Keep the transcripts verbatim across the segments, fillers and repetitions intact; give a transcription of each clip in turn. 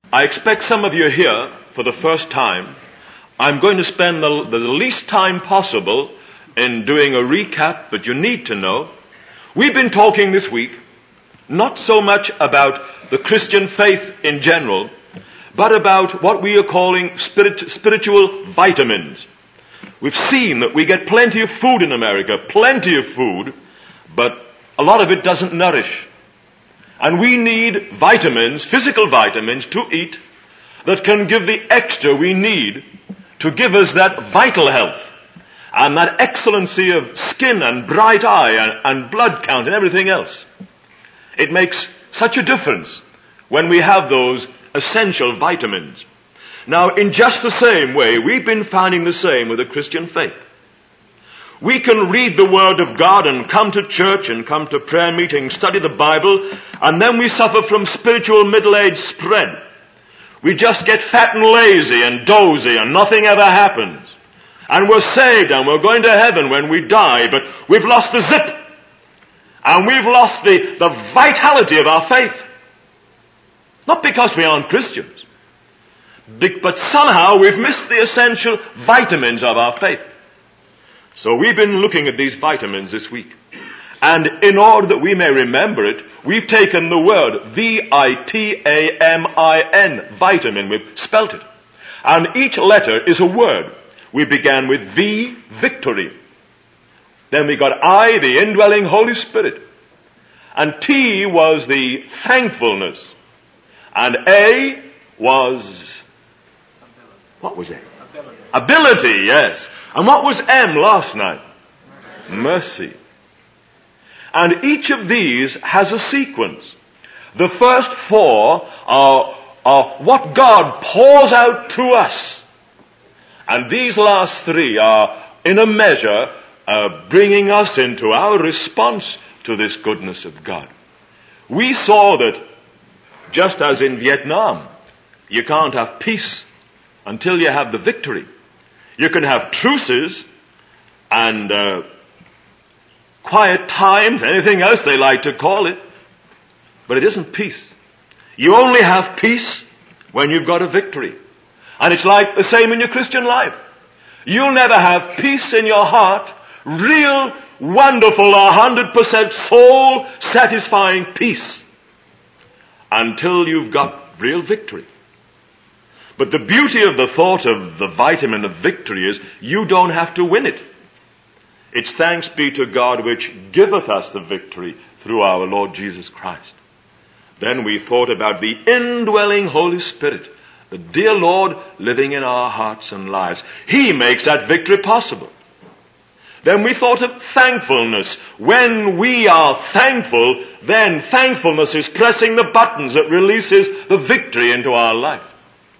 I expect some of you are here for the first time. I'm going to spend the, the least time possible in doing a recap, but you need to know. We've been talking this week not so much about the Christian faith in general, but about what we are calling spirit, spiritual vitamins. We've seen that we get plenty of food in America, plenty of food, but a lot of it doesn't nourish. And we need vitamins, physical vitamins, to eat that can give the extra we need to give us that vital health and that excellency of skin and bright eye and, and blood count and everything else. It makes such a difference when we have those essential vitamins. Now, in just the same way, we've been finding the same with the Christian faith. We can read the Word of God and come to church and come to prayer meetings, study the Bible, and then we suffer from spiritual middle-age spread. We just get fat and lazy and dozy and nothing ever happens. And we're saved and we're going to heaven when we die, but we've lost the zip. And we've lost the, the vitality of our faith. Not because we aren't Christians, but somehow we've missed the essential vitamins of our faith. So we've been looking at these vitamins this week. And in order that we may remember it, we've taken the word V I T A M I N, vitamin, we've spelt it. And each letter is a word. We began with V, victory. Then we got I, the indwelling Holy Spirit. And T was the thankfulness. And A was, what was A? Ability. Ability, yes. And what was M last night? Mercy. Mercy. And each of these has a sequence. The first four are, are what God pours out to us. And these last three are, in a measure, uh, bringing us into our response to this goodness of God. We saw that, just as in Vietnam, you can't have peace until you have the victory. You can have truces and uh, quiet times, anything else they like to call it, but it isn't peace. You only have peace when you've got a victory. And it's like the same in your Christian life. You'll never have peace in your heart, real, wonderful, one hundred percent soul-satisfying peace, until you've got real victory. But the beauty of the thought of the vitamin of victory is you don't have to win it. It's thanks be to God which giveth us the victory through our Lord Jesus Christ. Then we thought about the indwelling Holy Spirit, the dear Lord living in our hearts and lives. He makes that victory possible. Then we thought of thankfulness. When we are thankful, then thankfulness is pressing the buttons that releases the victory into our life.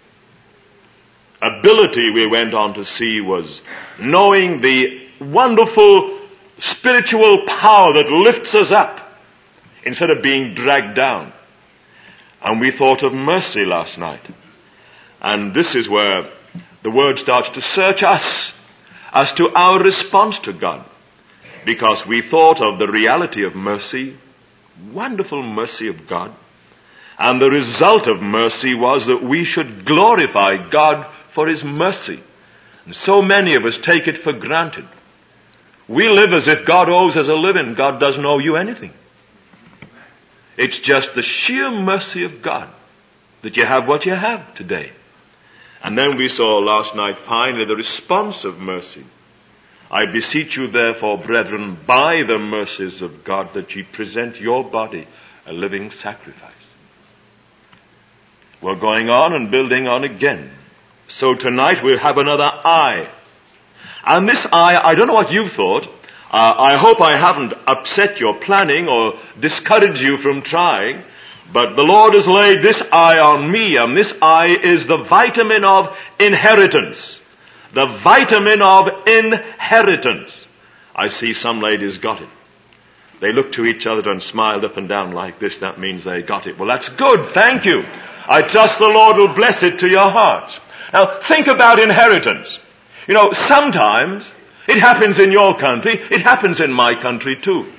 Ability, we went on to see, was knowing the wonderful spiritual power that lifts us up instead of being dragged down. And we thought of mercy last night. And this is where the word starts to search us as to our response to God. Because we thought of the reality of mercy, wonderful mercy of God. And the result of mercy was that we should glorify God for His mercy. And so many of us take it for granted. We live as if God owes us a living. God doesn't owe you anything. It's just the sheer mercy of God that you have what you have today. And then we saw last night finally the response of mercy. I beseech you therefore, brethren, by the mercies of God, that ye present your body a living sacrifice. We're going on and building on again. So tonight we'll have another I. And this I, I don't know what you've thought. Uh, I hope I haven't upset your planning or discouraged you from trying. But the Lord has laid this I on me, and this I is the vitamin of inheritance. The vitamin of inheritance. I see some ladies got it. They looked to each other and smiled up and down like this. That means they got it. Well, that's good. Thank you. I trust the Lord will bless it to your hearts. Now, think about inheritance. You know, sometimes it happens in your country. It happens in my country too.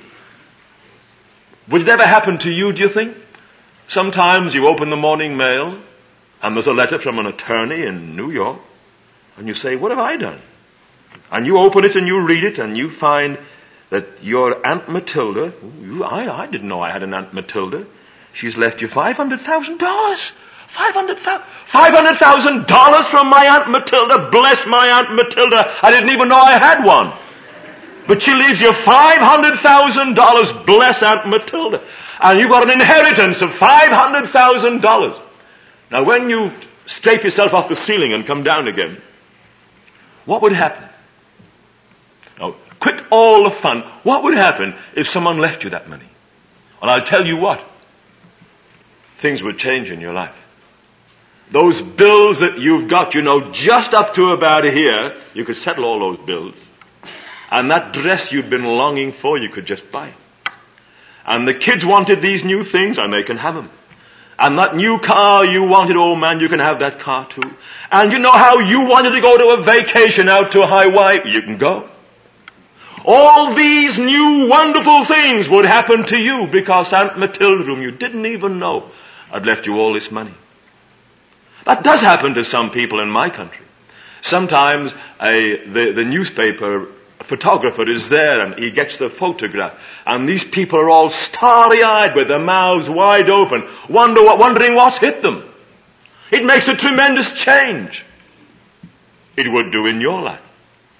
Would it ever happen to you, do you think? Sometimes you open the morning mail And there's a letter from an attorney in New York. And you say, what have I done? And you open it and you read it and you find that your Aunt Matilda, you, I, I didn't know I had an Aunt Matilda. She's left you five hundred thousand dollars. five hundred thousand dollars from my Aunt Matilda. Bless my Aunt Matilda. I didn't even know I had one. But she leaves you five hundred thousand dollars. Bless Aunt Matilda. And you've got an inheritance of five hundred thousand dollars. Now when you scrape yourself off the ceiling and come down again, what would happen? Now, quit all the fun. What would happen if someone left you that money? And I'll tell you what. Things would change in your life. Those bills that you've got, you know, just up to about here, you could settle all those bills. And that dress you'd been longing for, you could just buy. And the kids wanted these new things, and they can have them. And that new car you wanted, old man, you can have that car too. And you know how you wanted to go to a vacation out to Hawaii? You can go. All these new wonderful things would happen to you because Aunt Matilda, whom you didn't even know, had left you all this money. That does happen to some people in my country. Sometimes a, the, the newspaper photographer is there and he gets the photograph. And these people are all starry-eyed with their mouths wide open, wonder what, wondering what's hit them. It makes a tremendous change. It would do in your life.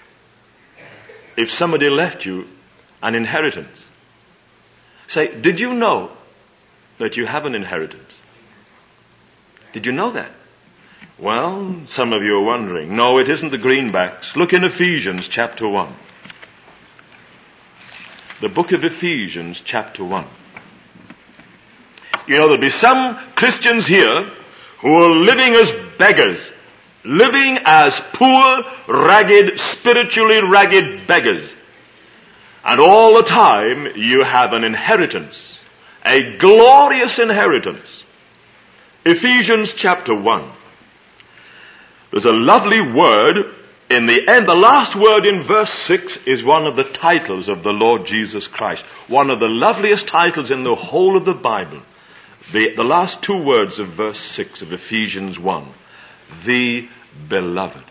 If somebody left you an inheritance, say, did you know that you have an inheritance? Did you know that? Well, some of you are wondering. No, it isn't the greenbacks. Look in Ephesians chapter one. The book of Ephesians chapter one. You know, there'll be some Christians here who are living as beggars. Living as poor, ragged, spiritually ragged beggars. And all the time you have an inheritance. A glorious inheritance. Ephesians chapter one. There's a lovely word in the end. The last word in verse six is one of the titles of the Lord Jesus Christ. One of the loveliest titles in the whole of the Bible. The, the last two words of verse six of Ephesians one. The beloved.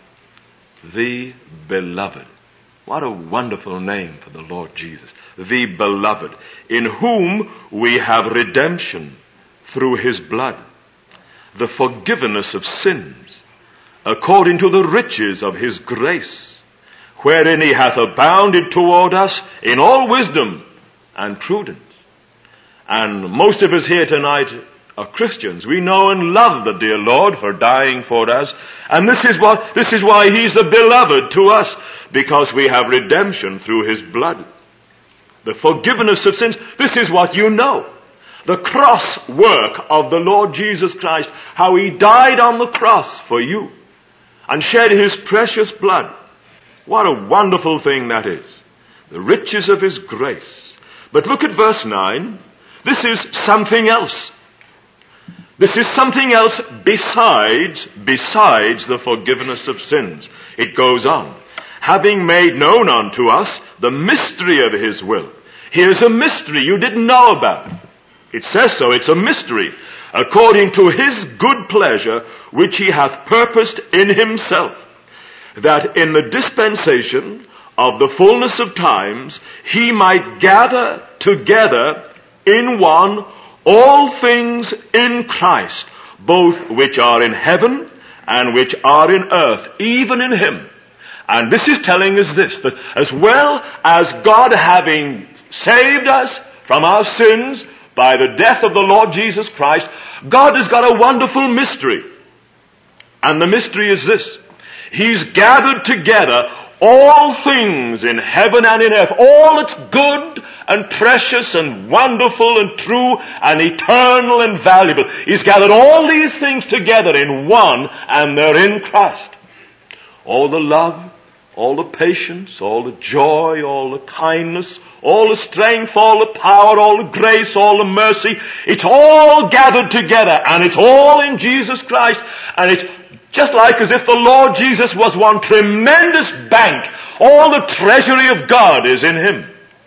The beloved. What a wonderful name for the Lord Jesus. The beloved, in whom we have redemption through his blood, the forgiveness of sins, according to the riches of his grace, wherein he hath abounded toward us in all wisdom and prudence. And most of us here tonight are Christians. We know and love the dear Lord for dying for us. And this is what, this is why he's the beloved to us, because we have redemption through his blood. The forgiveness of sins. This is what you know. The cross work of the Lord Jesus Christ, how he died on the cross for you and shed his precious blood. What a wonderful thing that is. The riches of his grace. But look at verse nine. This is something else. This is something else besides, besides the forgiveness of sins. It goes on. Having made known unto us the mystery of his will. Here's a mystery you didn't know about. It says so. It's a mystery. According to his good pleasure, which he hath purposed in himself, that in the dispensation of the fullness of times, he might gather together in one all things in Christ, both which are in heaven and which are in earth, even in him. And this is telling us this, that as well as God having saved us from our sins by the death of the Lord Jesus Christ, God has got a wonderful mystery. And the mystery is this. He's gathered together all things in heaven and in earth, all that's good and precious and wonderful and true and eternal and valuable. He's gathered all these things together in one, and they're in Christ. All the love, all the patience, all the joy, all the kindness, all the strength, all the power, all the grace, all the mercy, it's all gathered together, and it's all in Jesus Christ, and it's just like as if the Lord Jesus was one tremendous bank. All the treasury of God is in him.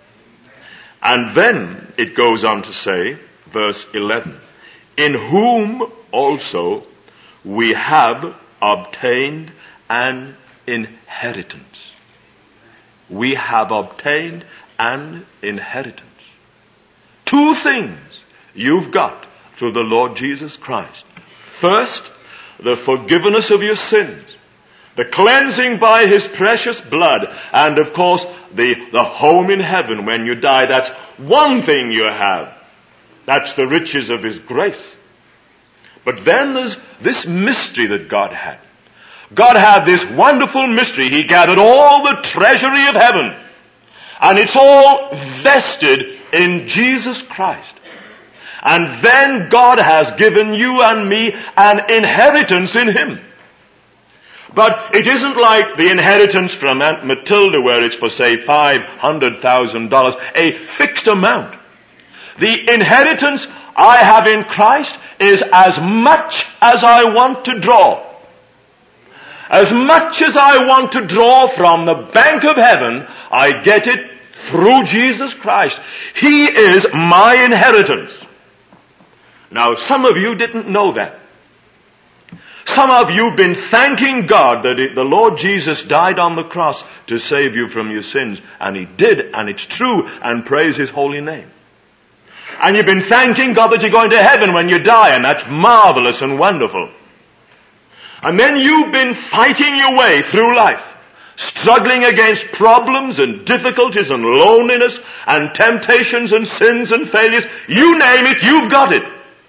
And then it goes on to say, verse eleven, in whom also we have obtained an inheritance. We have obtained an inheritance. Two things you've got through the Lord Jesus Christ. First, the forgiveness of your sins, the cleansing by His precious blood, and of course, the, the home in heaven when you die. That's one thing you have. That's the riches of His grace. But then there's this mystery that God had. God had this wonderful mystery. He gathered all the treasury of heaven, and it's all vested in Jesus Christ. And then God has given you and me an inheritance in Him. But it isn't like the inheritance from Aunt Matilda where it's for, say, five hundred thousand dollars, a fixed amount. The inheritance I have in Christ is as much as I want to draw. As much as I want to draw from the bank of heaven, I get it through Jesus Christ. He is my inheritance. Now, some of you didn't know that. Some of you have been thanking God that it, the Lord Jesus died on the cross to save you from your sins. And He did, and it's true, and praise His holy name. And you've been thanking God that you're going to heaven when you die, and that's marvelous and wonderful. And then you've been fighting your way through life, struggling against problems and difficulties and loneliness and temptations and sins and failures. You name it, you've got it.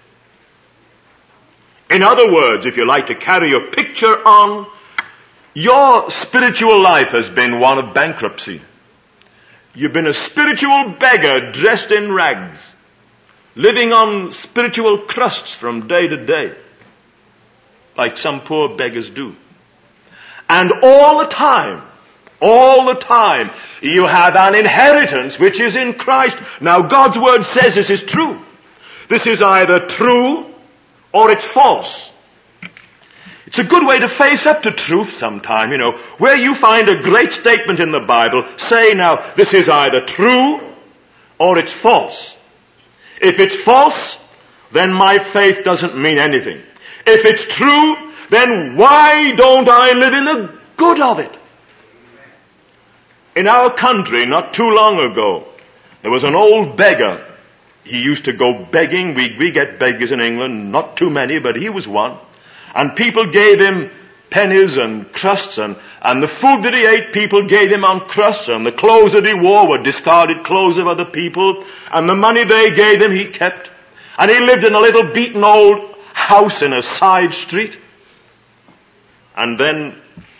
In other words, if you like to carry your picture on, your spiritual life has been one of bankruptcy. You've been a spiritual beggar dressed in rags, living on spiritual crusts from day to day, like some poor beggars do. And all the time, all the time, you have an inheritance which is in Christ. Now, God's Word says this is true. This is either true or it's false. It's a good way to face up to truth sometime, you know. Where you find a great statement in the Bible, say now, this is either true or it's false. If it's false, then my faith doesn't mean anything. If it's true, then why don't I live in the good of it? In our country, not too long ago, there was an old beggar. He used to go begging. We, we get beggars in England, not too many, but he was one. And people gave him pennies and crusts, and, and the food that he ate, people gave him on crusts, and the clothes that he wore were discarded clothes of other people, and the money they gave him he kept. And he lived in a little beaten old house in a side street. And then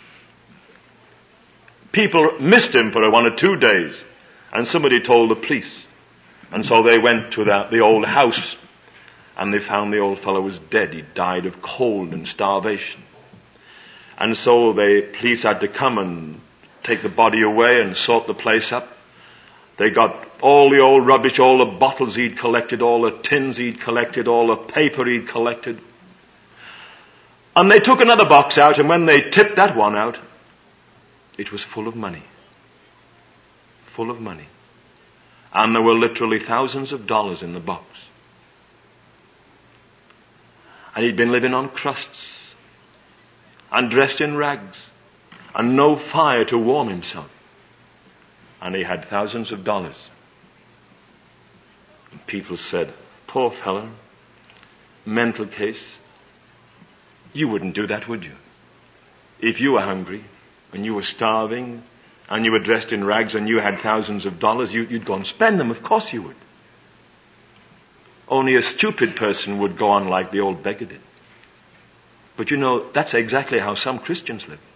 people missed him for one or two days, and somebody told the police. And so they went to the, the old house, and they found the old fellow was dead. He died of cold and starvation. And so the police had to come and take the body away and sort the place up. They got all the old rubbish, all the bottles he'd collected, all the tins he'd collected, all the paper he'd collected. And they took another box out, and when they tipped that one out, it was full of money. Full of money. And there were literally thousands of dollars in the box. And he'd been living on crusts and dressed in rags and no fire to warm himself. And he had thousands of dollars. And people said, poor fellow, mental case. You wouldn't do that, would you? If you were hungry and you were starving and you were dressed in rags and you had thousands of dollars, you, you'd go and spend them. Of course you would. Only a stupid person would go on like the old beggar did. But you know, that's exactly how some Christians live.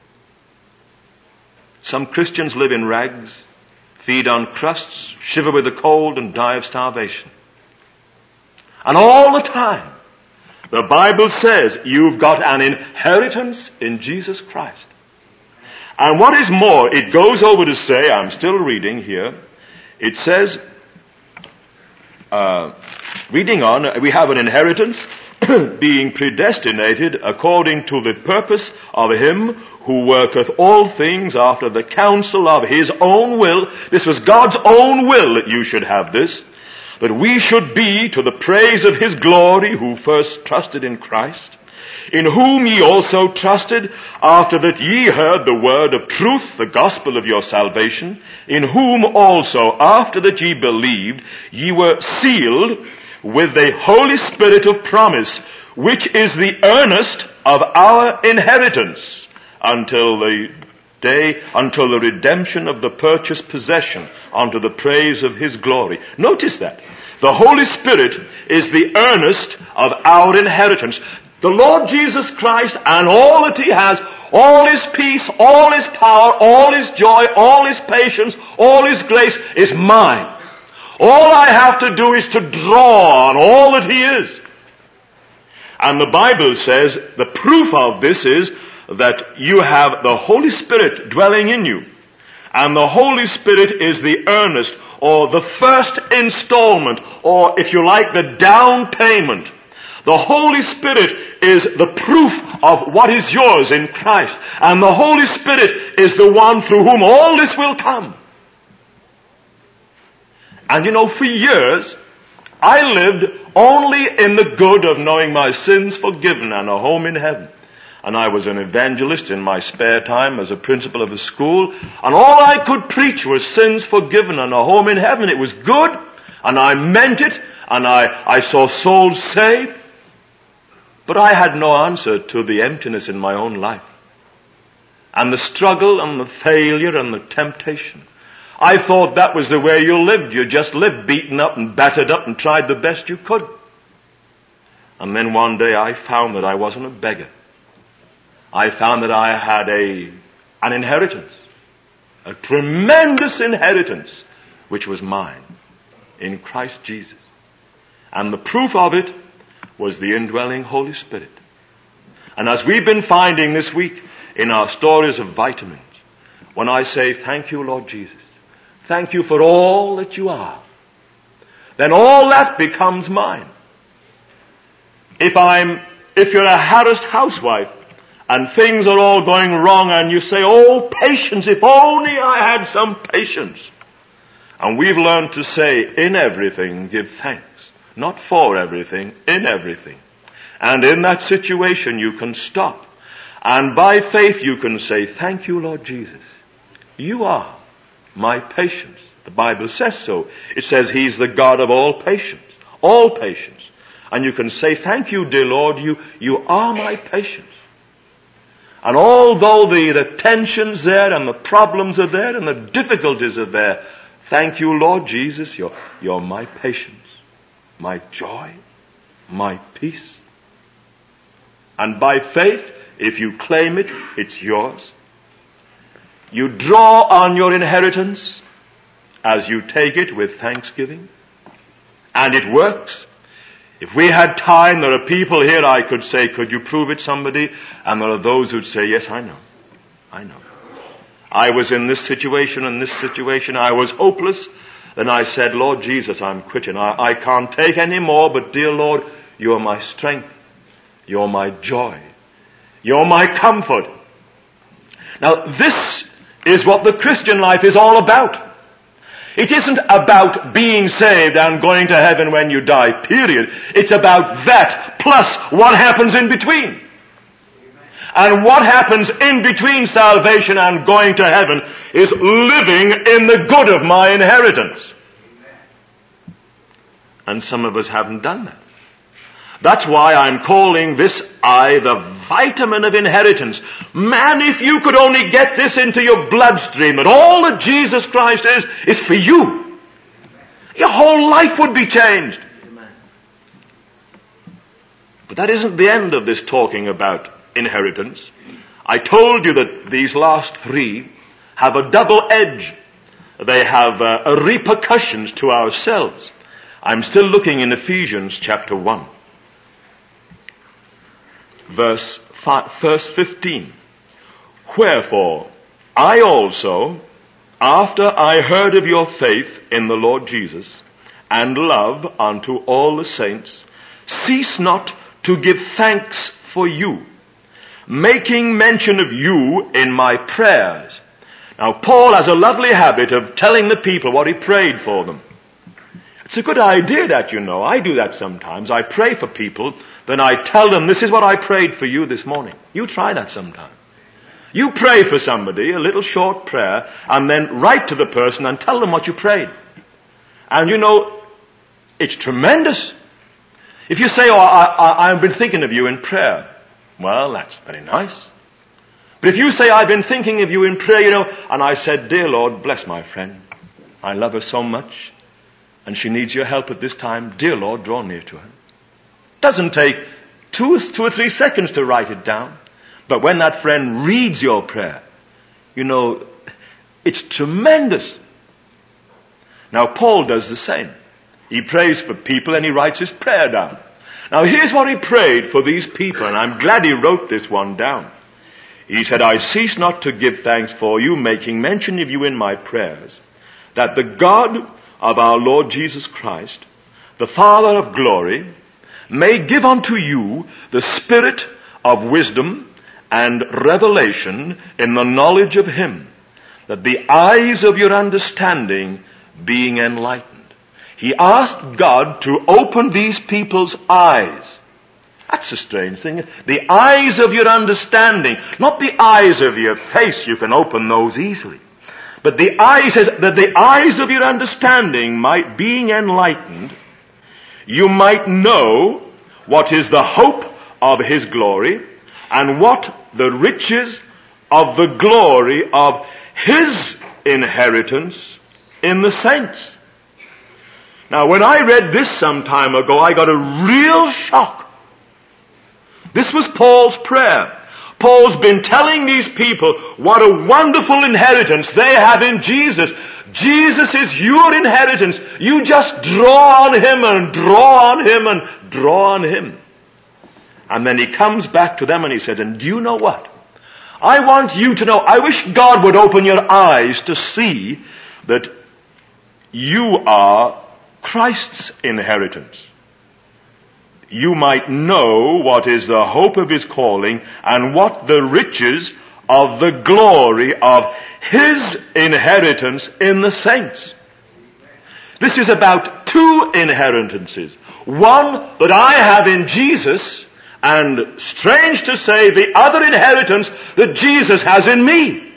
Some Christians live in rags, feed on crusts, shiver with the cold, and die of starvation. And all the time, the Bible says you've got an inheritance in Jesus Christ. And what is more, it goes over to say, I'm still reading here, it says, uh, reading on, we have an inheritance being predestinated according to the purpose of Him who worketh all things after the counsel of His own will. This was God's own will that you should have this, that we should be to the praise of His glory who first trusted in Christ. in whom ye also trusted, after that ye heard the word of truth, the gospel of your salvation, in whom also, after that ye believed, ye were sealed with the Holy Spirit of promise, which is the earnest of our inheritance, until the day, until the redemption of the purchased possession, unto the praise of his glory. Notice that. The Holy Spirit is the earnest of our inheritance. The Lord Jesus Christ and all that he has, all his peace, all his power, all his joy, all his patience, all his grace is mine. All I have to do is to draw on all that he is. And the Bible says the proof of this is that you have the Holy Spirit dwelling in you. And the Holy Spirit is the earnest, or the first installment, or if you like, the down payment. The Holy Spirit is the proof of what is yours in Christ. And the Holy Spirit is the one through whom all this will come. And you know, for years, I lived only in the good of knowing my sins forgiven and a home in heaven. And I was an evangelist in my spare time as a principal of a school. And all I could preach was sins forgiven and a home in heaven. It was good, and I meant it, and I, I saw souls saved. But I had no answer to the emptiness in my own life, and the struggle and the failure and the temptation. I thought that was the way you lived. You just lived beaten up and battered up and tried the best you could. And then one day I found that I wasn't a beggar. I found that I had a, an inheritance, a tremendous inheritance, which was mine in Christ Jesus. And the proof of it was the indwelling Holy Spirit. And as we've been finding this week in our stories of vitamins, when I say, thank you, Lord Jesus, thank you for all that you are, then all that becomes mine. If I'm, if you're a harassed housewife and things are all going wrong and you say, oh, patience, if only I had some patience. And we've learned to say, in everything, give thanks. Not for everything, in everything. And in that situation you can stop. And by faith you can say, thank you, Lord Jesus. You are my patience. The Bible says so. It says he's the God of all patience. All patience. And you can say, thank you, dear Lord, you, you are my patience. And although the, the tensions there and the problems are there and the difficulties are there, thank you, Lord Jesus, you're, you're my patience, my joy, my peace. And by faith, if you claim it, it's yours. You draw on your inheritance as you take it with thanksgiving. And it works. If we had time, there are people here I could say, could you prove it, somebody? And there are those who'd say, yes, I know. I know. I was in this situation and this situation. I was hopeless. Then I said, Lord Jesus, I'm quitting. I, I can't take any more, but dear Lord, you're my strength. You're my joy. You're my comfort. Now, this is what the Christian life is all about. It isn't about being saved and going to heaven when you die, period. It's about that plus what happens in between. And what happens in between salvation and going to heaven is living in the good of my inheritance. And some of us haven't done that. That's why I'm calling this eye the vitamin of inheritance. Man, if you could only get this into your bloodstream, that all that Jesus Christ is, is for you, your whole life would be changed. But that isn't the end of this talking about inheritance. I told you that these last three have a double edge. They have uh, a repercussions to ourselves. I'm still looking in Ephesians chapter one. Verse, five, verse fifteen. Wherefore, I also, after I heard of your faith in the Lord Jesus, and love unto all the saints, cease not to give thanks for you, making mention of you in my prayers. Now, Paul has a lovely habit of telling the people what he prayed for them. It's a good idea that, you know. I do that sometimes. I pray for people, then I tell them, this is what I prayed for you this morning. You try that sometime. You pray for somebody, a little short prayer, and then write to the person and tell them what you prayed. And you know, it's tremendous. If you say, oh, I, I, I've been thinking of you in prayer, well, that's very nice. But if you say, I've been thinking of you in prayer, you know, and I said, dear Lord, bless my friend. I love her so much, and she needs your help at this time. Dear Lord, draw near to her. Doesn't take two, two or three seconds to write it down. But when that friend reads your prayer, you know, it's tremendous. Now, Paul does the same. He prays for people and he writes his prayer down. Now, here's what he prayed for these people, and I'm glad he wrote this one down. He said, I cease not to give thanks for you, making mention of you in my prayers, that the God of our Lord Jesus Christ, the Father of glory, may give unto you the spirit of wisdom and revelation in the knowledge of him, that the eyes of your understanding being enlightened. He asked God to open these people's eyes. That's a strange thing. The eyes of your understanding, not the eyes of your face. You can open those easily. But the eyes, that the eyes of your understanding might, being enlightened, you might know what is the hope of his glory, and what the riches of the glory of his inheritance in the saints. Now, when I read this some time ago, I got a real shock. This was Paul's prayer. Paul's been telling these people what a wonderful inheritance they have in Jesus. Jesus is your inheritance. You just draw on him and draw on him and draw on him. And then he comes back to them and he said, and do you know what? I want you to know, I wish God would open your eyes to see that you are Christ's inheritance. You might know what is the hope of his calling and what the riches of the glory of his inheritance in the saints. This is about two inheritances. One that I have in Jesus, and strange to say, the other inheritance that Jesus has in me.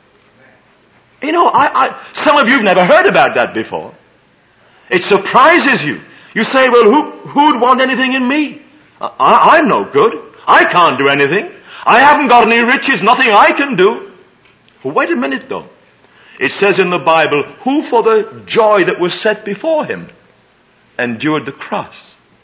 You know, I, I, some of you have never heard about that before. It surprises you. You say, well, who, who'd want anything in me? I, I'm no good. I can't do anything. I haven't got any riches, nothing I can do. Well, wait a minute though. It says in the Bible, who for the joy that was set before him endured the cross.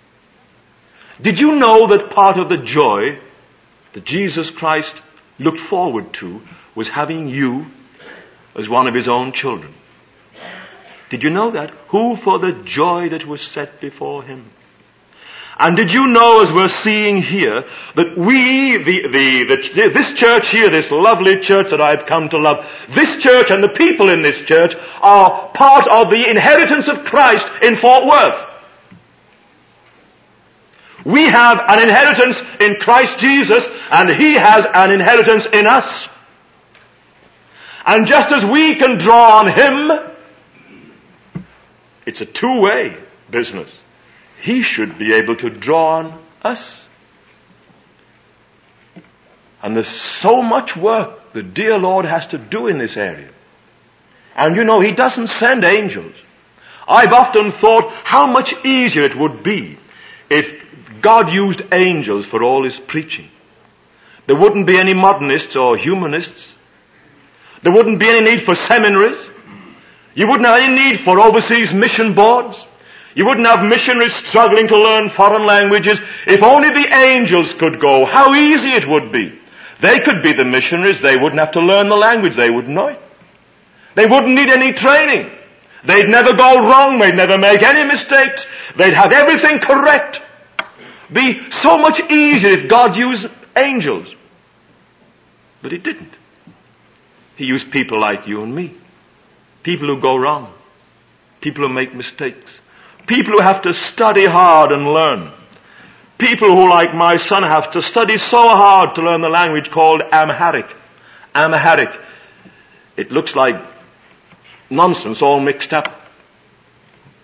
Did you know that part of the joy that Jesus Christ looked forward to was having you as one of his own children? Did you know that? Who for the joy that was set before him. And did you know, as we're seeing here, that we, the, the, the, this church here, this lovely church that I've come to love, this church and the people in this church are part of the inheritance of Christ in Fort Worth. We have an inheritance in Christ Jesus, and he has an inheritance in us. And just as we can draw on him, it's a two-way business. He should be able to draw on us. And there's so much work the dear Lord has to do in this area. And you know, he doesn't send angels. I've often thought how much easier it would be if God used angels for all his preaching. There wouldn't be any modernists or humanists. There wouldn't be any need for seminaries. You wouldn't have any need for overseas mission boards. You wouldn't have missionaries struggling to learn foreign languages. If only the angels could go, how easy it would be. They could be the missionaries. They wouldn't have to learn the language. They wouldn't know it. They wouldn't need any training. They'd never go wrong. They'd never make any mistakes. They'd have everything correct. Be so much easier if God used angels. But he didn't. He used people like you and me. People who go wrong. People who make mistakes. People who have to study hard and learn. People who, like my son, have to study so hard to learn the language called Amharic. Amharic. It looks like nonsense all mixed up.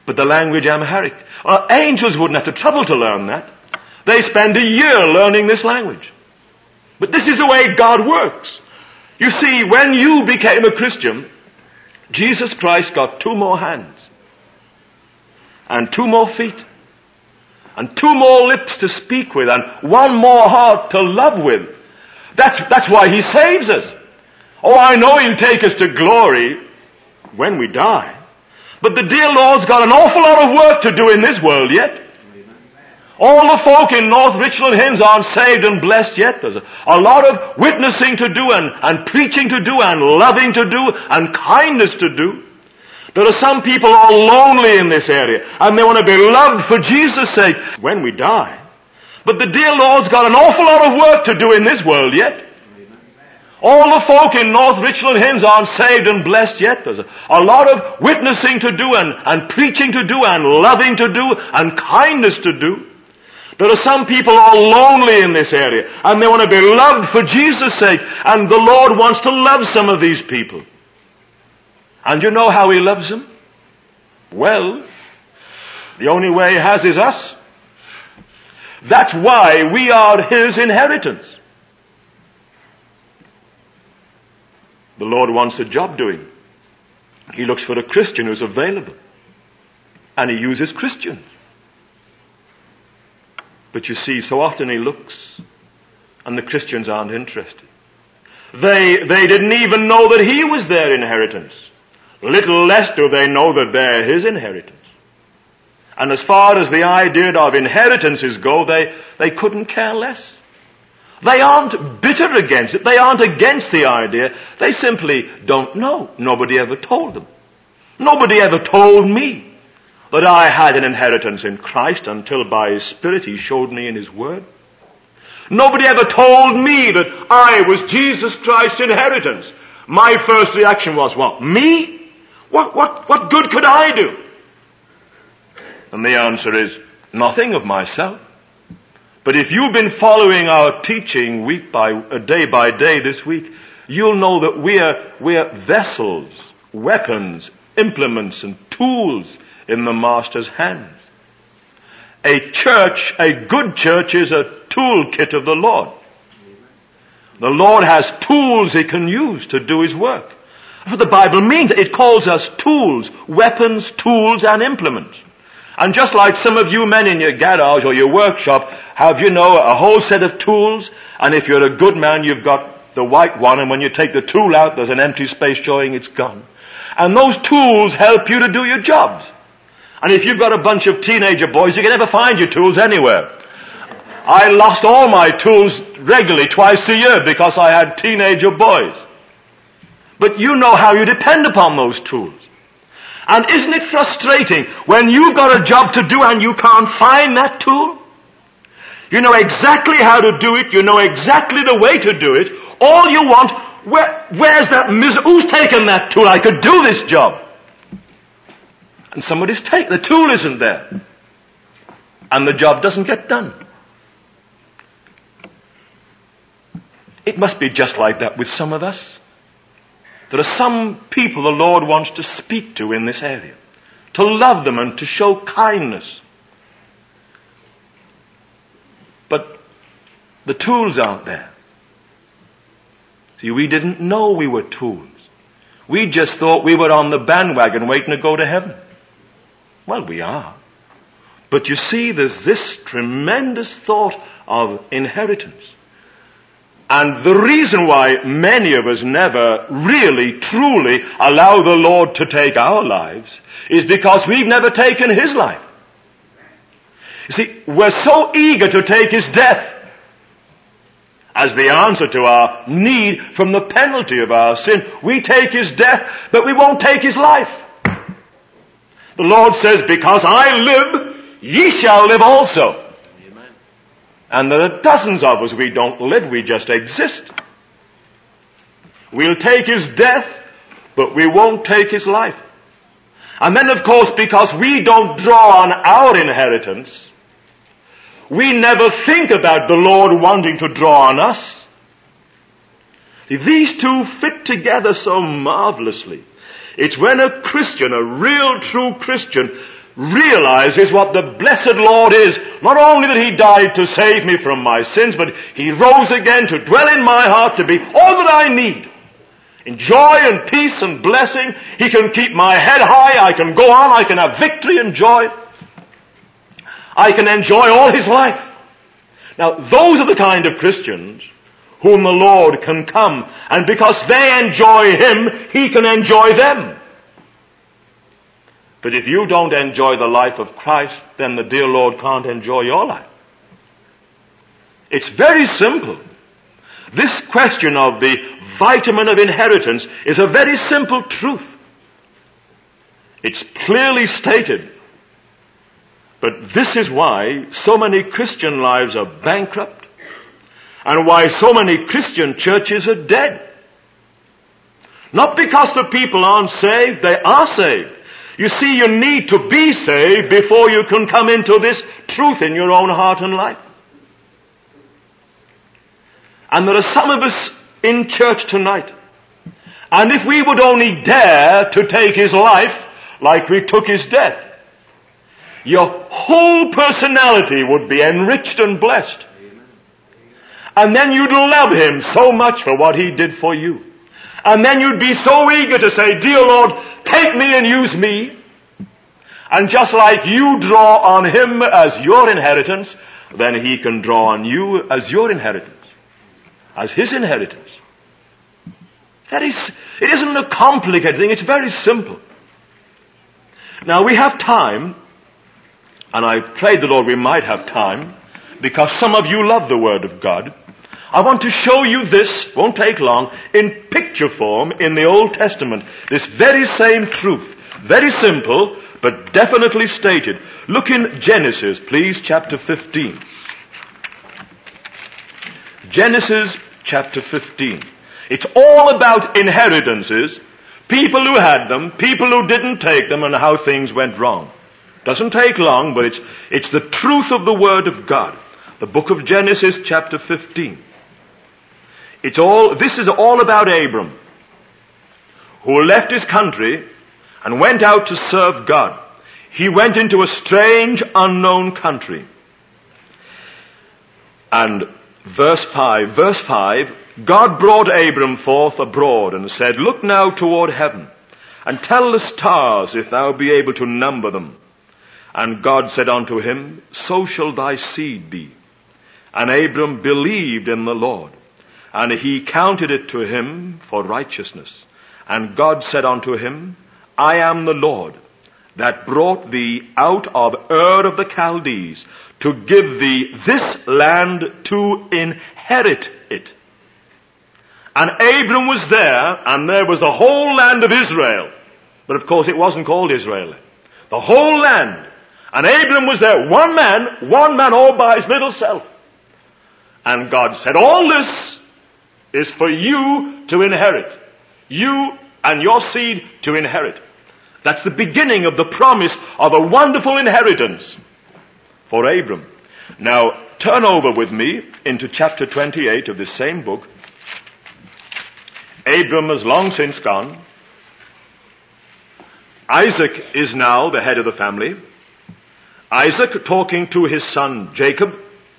but the language Amharic. Uh, angels wouldn't have to trouble to learn that. They spend a year learning this language. But this is the way God works. You see, when you became a Christian, Jesus Christ got two more hands, and two more feet, and two more lips to speak with, and one more heart to love with. That's, that's why He saves us. Oh, I know He'll take us to glory when we die. But the dear Lord's got an awful lot of work to do in this world yet. All the folk in North Richland Hinds aren't saved and blessed yet. There's a, a lot of witnessing to do, and, and preaching to do, and loving to do, and kindness to do. There are some people all lonely in this area, and they want to be loved for Jesus' sake when we die. But the dear Lord's got an awful lot of work to do in this world yet. All the folk in North Richland Hinds aren't saved and blessed yet. There's a, a lot of witnessing to do, and, and preaching to do, and loving to do, and kindness to do. There are some people all lonely in this area, and they want to be loved for Jesus' sake, and the Lord wants to love some of these people. And you know how He loves them? Well, the only way He has is us. That's why we are His inheritance. The Lord wants a job doing. He looks for a Christian who's available. And He uses Christians. But you see, so often He looks, and the Christians aren't interested. They, they didn't even know that He was their inheritance. Little less do they know that they're His inheritance. And as far as the idea of inheritances go, they, they couldn't care less. They aren't bitter against it. They aren't against the idea. They simply don't know. Nobody ever told them. Nobody ever told me that I had an inheritance in Christ until by His Spirit He showed me in His Word. Nobody ever told me that I was Jesus Christ's inheritance. My first reaction was, what, me? What, what, what good could I do? And the answer is, nothing of myself. But if you've been following our teaching week by, uh, day by day this week, you'll know that we're, we're vessels, weapons, implements, and tools in the Master's hands. A church, a good church, is a toolkit of the Lord. The Lord has tools He can use to do His work. That's what the Bible means. It calls us tools, weapons, tools, and implements. And just like some of you men in your garage or your workshop have, you know, a whole set of tools, and if you're a good man, you've got the white one, and when you take the tool out, there's an empty space showing it's gone. And those tools help you to do your jobs. And if you've got a bunch of teenager boys, you can never find your tools anywhere. I lost all my tools regularly twice a year because I had teenager boys. But you know how you depend upon those tools. And isn't it frustrating when you've got a job to do and you can't find that tool? You know exactly how to do it. You know exactly the way to do it. All you want, where, where's that mis- who's taken that tool? I could do this job. And somebody's taken, the tool isn't there. And the job doesn't get done. It must be just like that with some of us. There are some people the Lord wants to speak to in this area, to love them and to show kindness. But the tools aren't there. See, we didn't know we were tools. We just thought we were on the bandwagon waiting to go to heaven. Well, we are. But you see, there's this tremendous thought of inheritance. And the reason why many of us never really, truly allow the Lord to take our lives is because we've never taken His life. You see, we're so eager to take His death as the answer to our need from the penalty of our sin. We take His death, but we won't take His life. The Lord says, because I live, ye shall live also. And there are dozens of us, we don't live, we just exist. We'll take His death, but we won't take His life. And then, of course, because we don't draw on our inheritance, we never think about the Lord wanting to draw on us. These two fit together so marvelously. It's when a Christian, a real true Christian, realizes what the blessed Lord is. Not only that he died to save me from my sins, but he rose again to dwell in my heart, to be all that I need. In joy and peace and blessing, he can keep my head high, I can go on, I can have victory and joy. I can enjoy all his life. Now, those are the kind of Christians whom the Lord can come, and because they enjoy him, he can enjoy them. But if you don't enjoy the life of Christ, then the dear Lord can't enjoy your life. It's very simple. This question of the vitamin of inheritance is a very simple truth. It's clearly stated. But this is why so many Christian lives are bankrupt, and why so many Christian churches are dead. Not because the people aren't saved, they are saved. You see, you need to be saved before you can come into this truth in your own heart and life. And there are some of us in church tonight, and if we would only dare to take his life like we took his death, your whole personality would be enriched and blessed. And then you'd love him so much for what he did for you. And then you'd be so eager to say, dear Lord, take me and use me. And just like you draw on him as your inheritance, then he can draw on you as your inheritance, as his inheritance. That is, it isn't a complicated thing, it's very simple. Now we have time, and I pray the Lord we might have time, because some of you love the Word of God. I want to show you this, won't take long, in picture form in the Old Testament. This very same truth. Very simple, but definitely stated. Look in Genesis, please, chapter fifteen. Genesis chapter fifteen. It's all about inheritances, people who had them, people who didn't take them, and how things went wrong. Doesn't take long, but it's, it's the truth of the Word of God. The book of Genesis chapter fifteen. It's all, this is all about Abram, who left his country and went out to serve God. He went into a strange, unknown country. And verse five, verse five, God brought Abram forth abroad and said, look now toward heaven, and tell the stars if thou be able to number them. And God said unto him, so shall thy seed be. And Abram believed in the Lord, and he counted it to him for righteousness. And God said unto him, I am the Lord that brought thee out of Ur of the Chaldees to give thee this land to inherit it. And Abram was there, and there was the whole land of Israel. But of course it wasn't called Israel. The whole land. And Abram was there, one man, one man all by his little self. And God said, all this is for you to inherit. You and your seed to inherit. That's the beginning of the promise of a wonderful inheritance for Abram. Now, turn over with me into chapter twenty-eight of this same book. Abram has long since gone. Isaac is now the head of the family. Isaac talking to his son Jacob.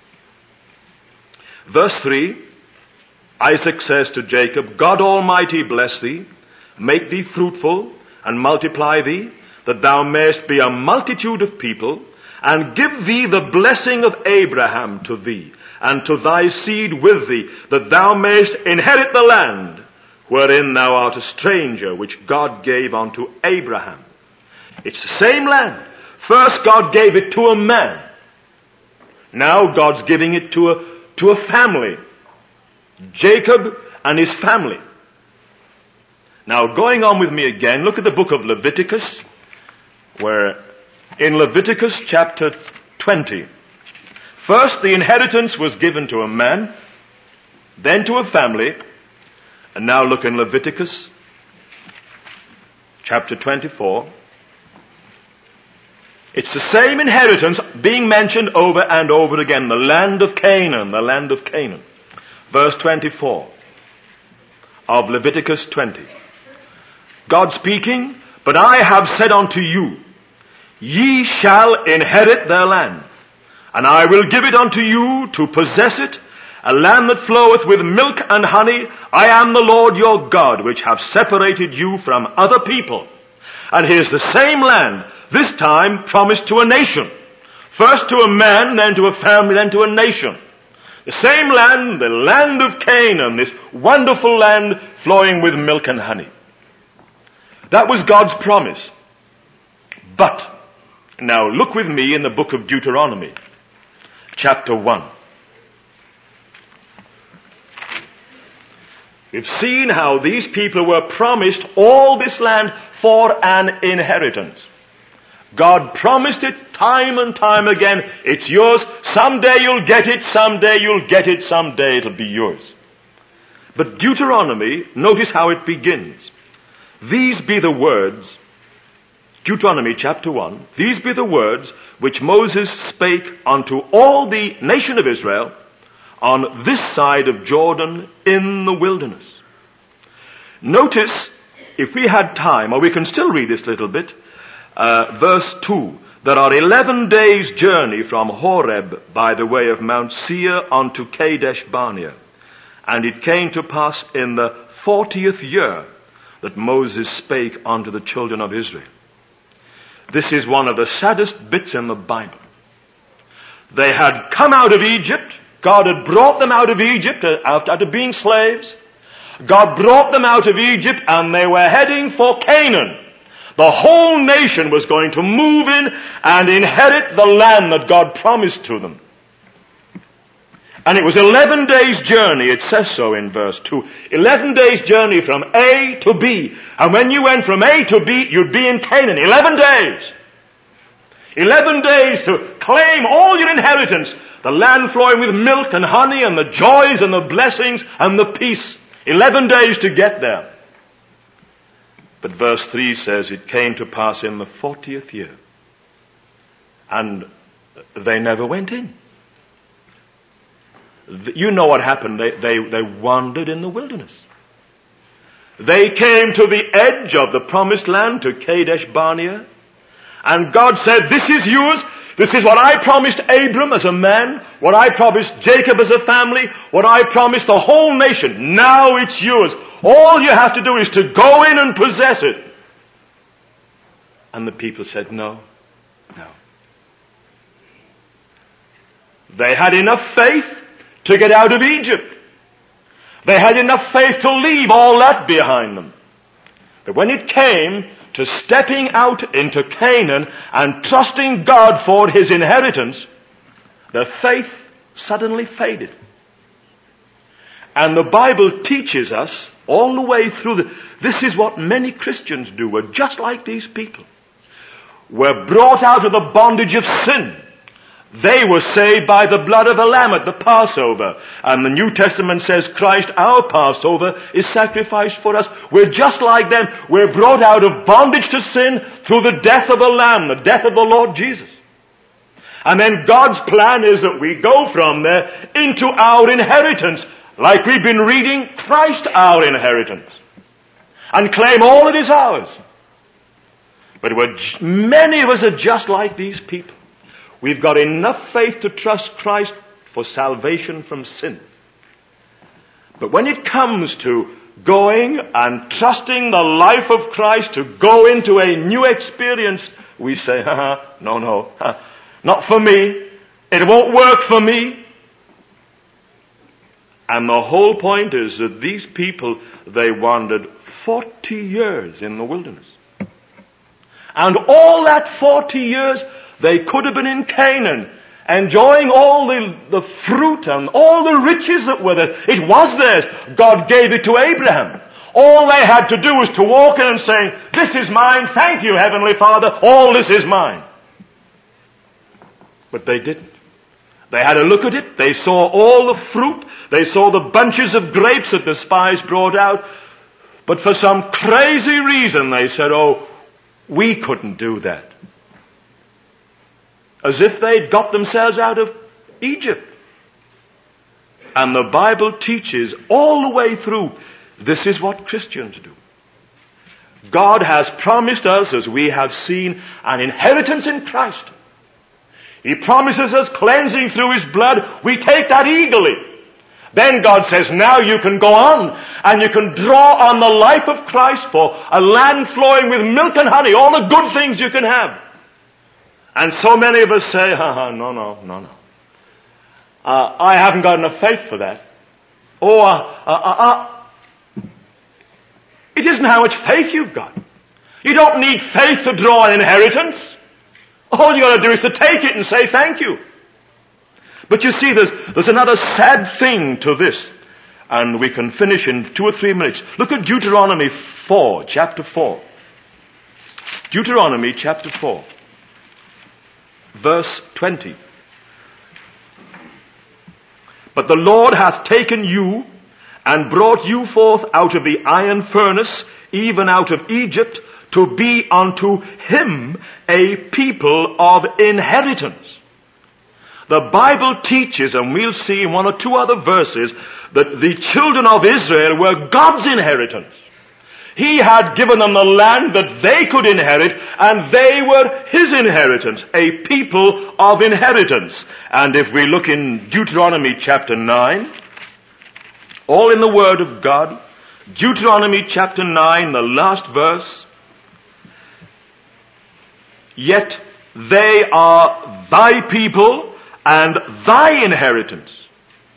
Verse three, Isaac says to Jacob, God Almighty bless thee, make thee fruitful, and multiply thee, that thou mayest be a multitude of people, and give thee the blessing of Abraham to thee, and to thy seed with thee, that thou mayest inherit the land, wherein thou art a stranger, which God gave unto Abraham. It's the same land. First God gave it to a man. Now God's giving it to a, to a family. Jacob and his family. Now going on with me again, look at the book of Leviticus, where in Leviticus chapter twenty, first the inheritance was given to a man, then to a family, and now look in Leviticus chapter twenty-four. It's the same inheritance being mentioned over and over again, the land of Canaan, the land of Canaan. Verse twenty-four of Leviticus twenty. God speaking, but I have said unto you, Ye shall inherit their land, and I will give it unto you to possess it, a land that floweth with milk and honey. I am the Lord your God, which have separated you from other people. And here's the same land, this time promised to a nation. First to a man, then to a family, then to a nation. The same land, the land of Canaan, this wonderful land flowing with milk and honey. That was God's promise. But, now look with me in the book of Deuteronomy, chapter one. We've seen how these people were promised all this land for an inheritance. God promised it time and time again. It's yours. Someday you'll get it. Someday you'll get it. Someday it'll be yours. But Deuteronomy, notice how it begins. These be the words, Deuteronomy chapter one, these be the words which Moses spake unto all the nation of Israel on this side of Jordan in the wilderness. Notice, if we had time, or we can still read this little bit, uh, verse two. There are eleven days' journey from Horeb by the way of Mount Seir unto Kadesh Barnea. And it came to pass in the fortieth year that Moses spake unto the children of Israel. This is one of the saddest bits in the Bible. They had come out of Egypt. God had brought them out of Egypt after, after being slaves. God brought them out of Egypt and they were heading for Canaan. The whole nation was going to move in and inherit the land that God promised to them. And it was eleven days' journey, it says so in verse two. Eleven days' journey from A to B. And when you went from A to B, you'd be in Canaan. Eleven days. Eleven days to claim all your inheritance. The land flowing with milk and honey and the joys and the blessings and the peace. Eleven days to get there. But verse three says, it came to pass in the fortieth year. And they never went in. You know what happened. They, they, they wandered in the wilderness. They came to the edge of the promised land, to Kadesh Barnea. And God said, this is yours. This is what I promised Abram as a man, what I promised Jacob as a family, what I promised the whole nation. Now it's yours. All you have to do is to go in and possess it. And the people said, no, no. They had enough faith to get out of Egypt. They had enough faith to leave all that behind them. But when it came to stepping out into Canaan and trusting God for his inheritance, their faith suddenly faded. And the Bible teaches us all the way through the, this is what many Christians do. We're just like these people. We're brought out of the bondage of sin. They were saved by the blood of the Lamb at the Passover. And the New Testament says Christ, our Passover, is sacrificed for us. We're just like them. We're brought out of bondage to sin through the death of the Lamb, the death of the Lord Jesus. And then God's plan is that we go from there into our inheritance, like we've been reading, Christ our inheritance, and claim all that is ours. But we're, many of us are just like these people. We've got enough faith to trust Christ for salvation from sin. But when it comes to going and trusting the life of Christ to go into a new experience, we say, ha, no, no, ha, not for me. It won't work for me. And the whole point is that these people, they wandered forty years in the wilderness. And all that forty years, they could have been in Canaan, enjoying all the, the fruit and all the riches that were there. It was theirs. God gave it to Abraham. All they had to do was to walk in and say, this is mine. Thank you, Heavenly Father. All this is mine. But they didn't. They had a look at it. They saw all the fruit. They saw the bunches of grapes that the spies brought out. But for some crazy reason, they said, oh, we couldn't do that. As if they'd got themselves out of Egypt. And the Bible teaches all the way through, this is what Christians do. God has promised us, as we have seen, an inheritance in Christ. He promises us cleansing through His blood. We take that eagerly. Then God says, now you can go on and you can draw on the life of Christ for a land flowing with milk and honey, all the good things you can have. And so many of us say, uh, no, no, no, no. Uh, I haven't got enough faith for that. Or, uh, uh, uh, uh, it isn't how much faith you've got. You don't need faith to draw an inheritance. All you got to do is to take it and say thank you. But you see, there's, there's another sad thing to this. And we can finish in two or three minutes. Look at Deuteronomy four, chapter four. Deuteronomy chapter four, verse twenty. But the Lord hath taken you and brought you forth out of the iron furnace, even out of Egypt, to be unto Him a people of inheritance. The Bible teaches, and we'll see in one or two other verses, that the children of Israel were God's inheritance. He had given them the land that they could inherit, and they were His inheritance, a people of inheritance. And if we look in Deuteronomy chapter nine, all in the Word of God, Deuteronomy chapter nine, the last verse, yet they are thy people and thy inheritance.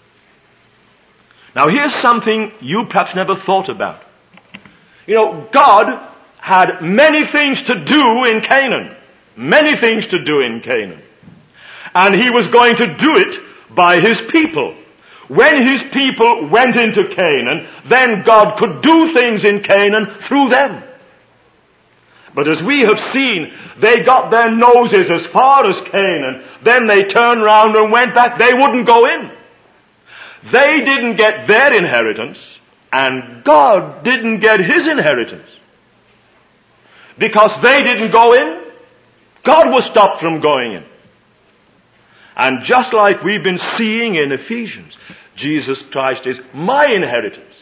Now here's something you perhaps never thought about. You know, God had many things to do in Canaan. Many things to do in Canaan. And He was going to do it by His people. When His people went into Canaan, then God could do things in Canaan through them. But as we have seen, they got their noses as far as Canaan. Then they turned round and went back. They wouldn't go in. They didn't get their inheritance, and God didn't get His inheritance. Because they didn't go in, God was stopped from going in. And just like we've been seeing in Ephesians, Jesus Christ is my inheritance.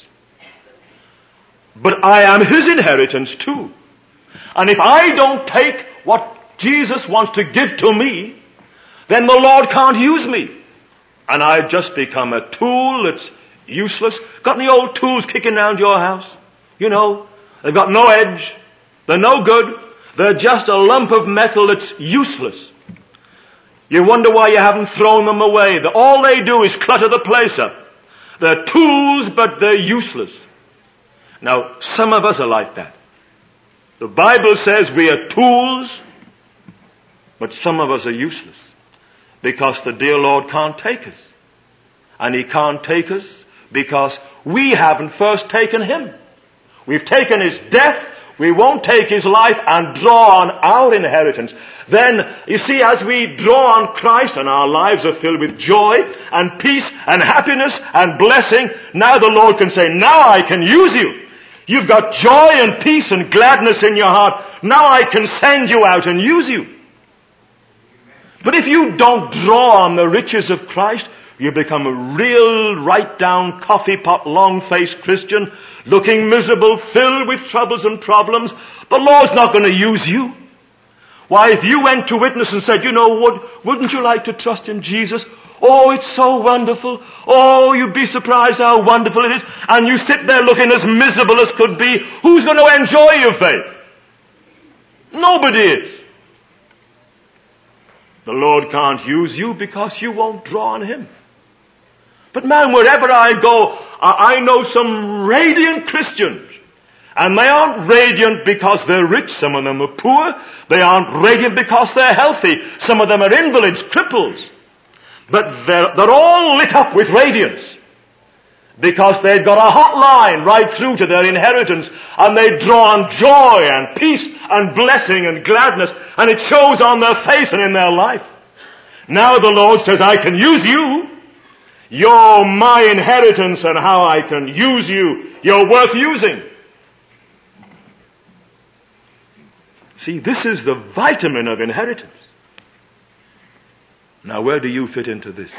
But I am His inheritance too. And if I don't take what Jesus wants to give to me, then the Lord can't use me. And I've just become a tool that's useless. Got any old tools kicking around your house? You know, they've got no edge. They're no good. They're just a lump of metal that's useless. You wonder why you haven't thrown them away. All they do is clutter the place up. They're tools, but they're useless. Now, some of us are like that. The Bible says we are tools, but some of us are useless. Because the dear Lord can't take us. And He can't take us because we haven't first taken Him. We've taken His death, we won't take His life and draw on our inheritance. Then, you see, as we draw on Christ and our lives are filled with joy and peace and happiness and blessing, now the Lord can say, now I can use you. You've got joy and peace and gladness in your heart. Now I can send you out and use you. But if you don't draw on the riches of Christ, you become a real right-down, coffee-pot, long-faced Christian, looking miserable, filled with troubles and problems. The Lord's not going to use you. Why, if you went to witness and said, you know, would, wouldn't you like to trust in Jesus? Oh, it's so wonderful. Oh, you'd be surprised how wonderful it is. And you sit there looking as miserable as could be. Who's going to enjoy your faith? Nobody is. The Lord can't use you because you won't draw on Him. But man, wherever I go, I know some radiant Christians. And they aren't radiant because they're rich. Some of them are poor. They aren't radiant because they're healthy. Some of them are invalids, cripples. But they're, they're all lit up with radiance. Because they've got a hot line right through to their inheritance. And they draw on joy and peace and blessing and gladness. And it shows on their face and in their life. Now the Lord says, I can use you. You're my inheritance, and how I can use you. You're worth using. See, this is the vitamin of inheritance. Now, where do you fit into this?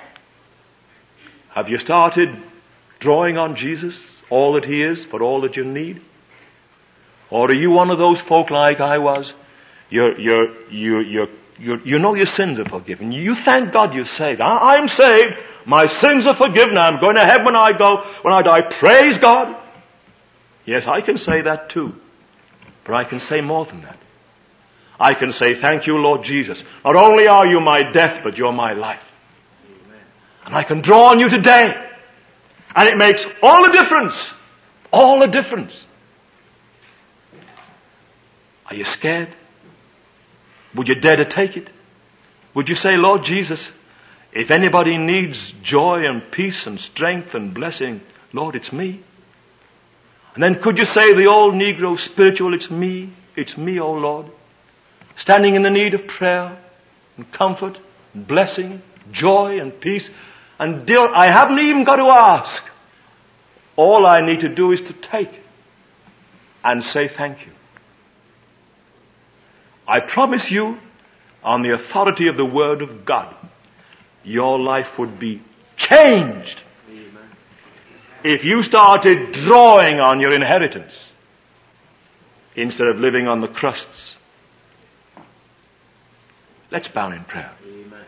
Have you started drawing on Jesus, all that He is, for all that you need? Or are you one of those folk like I was? You're, you're, you, you're, you're, you know your sins are forgiven. You thank God you're saved. I, I'm saved. My sins are forgiven. I'm going to heaven when I go, when I die. Praise God. Yes, I can say that too. But I can say more than that. I can say, thank you, Lord Jesus. Not only are you my death, but you're my life. Amen. And I can draw on you today. And it makes all the difference. All the difference. Are you scared? Would you dare to take it? Would you say, Lord Jesus, if anybody needs joy and peace and strength and blessing, Lord, it's me. And then could you say the old Negro spiritual, it's me, it's me, oh Lord, standing in the need of prayer and comfort and blessing, joy and peace. And dear, I haven't even got to ask. All I need to do is to take and say thank you. I promise you, on the authority of the Word of God, your life would be changed. Amen. If you started drawing on your inheritance instead of living on the crusts. Let's bow in prayer. Amen.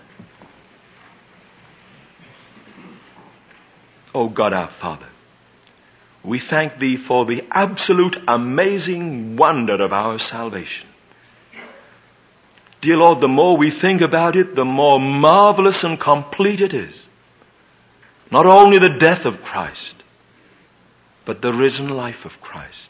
Oh God our Father, we thank Thee for the absolute amazing wonder of our salvation. Dear Lord, the more we think about it, the more marvelous and complete it is. Not only the death of Christ, but the risen life of Christ.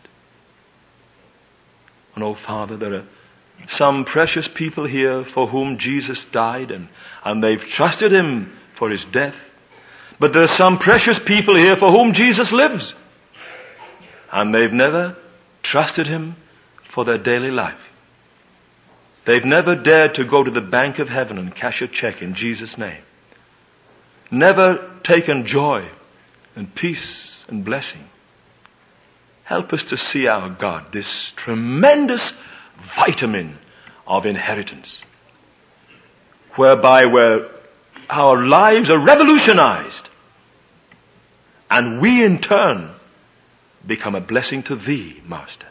And oh Father, there are some precious people here for whom Jesus died and, and they've trusted Him for His death. But there are some precious people here for whom Jesus lives. And they've never trusted Him for their daily life. They've never dared to go to the bank of heaven and cash a check in Jesus' name. Never taken joy and peace and blessing. Help us to see our God, this tremendous vitamin of inheritance, whereby we're, our lives are revolutionized, and we in turn become a blessing to Thee, Master.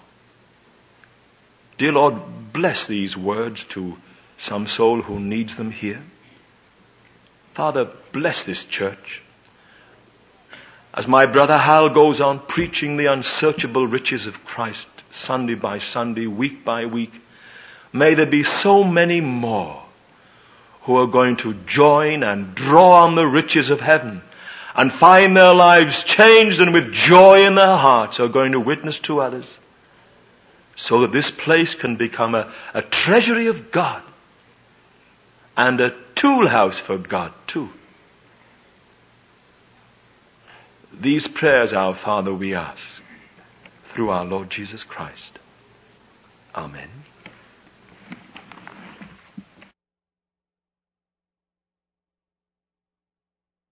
Dear Lord, bless these words to some soul who needs them here. Father, bless this church. As my brother Hal goes on preaching the unsearchable riches of Christ, Sunday by Sunday, week by week, may there be so many more who are going to join and draw on the riches of heaven and find their lives changed, and with joy in their hearts are going to witness to others, so that this place can become a, a treasury of God and a tool house for God too. These prayers, our Father, we ask through our Lord Jesus Christ. Amen.